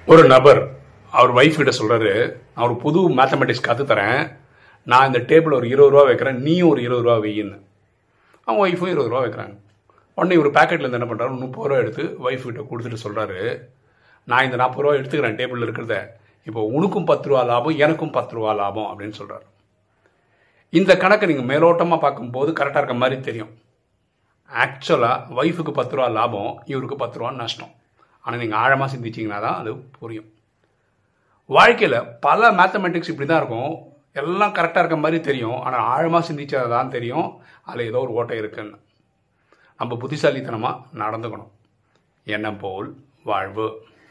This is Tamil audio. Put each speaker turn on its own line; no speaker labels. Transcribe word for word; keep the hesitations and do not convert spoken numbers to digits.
ஒரு நபர் அவர் ஒய்ஃப் கிட்ட சொல்கிறாரு, அவர் புது மேத்தமெட்டிக்ஸ் கற்றுத்தரேன், நான் இந்த டேபிள் ஒரு இருபது ரூபா வைக்கிறேன், நீயும் ஒரு இருபது ரூபா வையின்னு. அவன் ஒய்ஃபும் இருபது ரூபா வைக்கிறாங்க. உடனே ஒரு பேக்கெட்லேருந்து என்ன பண்ணுறாரு, முப்பது ரூபா எடுத்து ஒய்ஃப் கிட்ட கொடுத்துட்டு சொல்கிறாரு, நான் இந்த நாற்பது ரூபா எடுத்துக்கிறேன் டேபிளில் இருக்கிறத, இப்போ உனக்கும் பத்து ரூபா லாபம், எனக்கும் பத்து ரூபா லாபம் அப்படின்னு சொல்கிறார். இந்த கணக்கை நீங்கள் மேலோட்டமாக பார்க்கும்போது கரெக்டாக இருக்க மாதிரி தெரியும். ஆக்சுவலாக ஒய்ஃபுக்கு பத்து ரூபா லாபம், இவருக்கு பத்து ரூபா நஷ்டம். ஆனால் நீங்கள் ஆழமாக சிந்திச்சிங்கன்னா தான் அது புரியும். வாழ்க்கையில் பல மேத்தமெட்டிக்ஸ் இப்படி தான் இருக்கும். எல்லாம் கரெக்டாக இருக்க மாதிரி தெரியும், ஆனால் ஆழமாக சிந்திச்சா தான் தெரியும் அதில் ஏதோ ஒரு ஓட்டை இருக்குன்னு. நம்ம புத்திசாலித்தனமாக நடந்துக்கணும். எண்ணம் போல் வாழ்வு.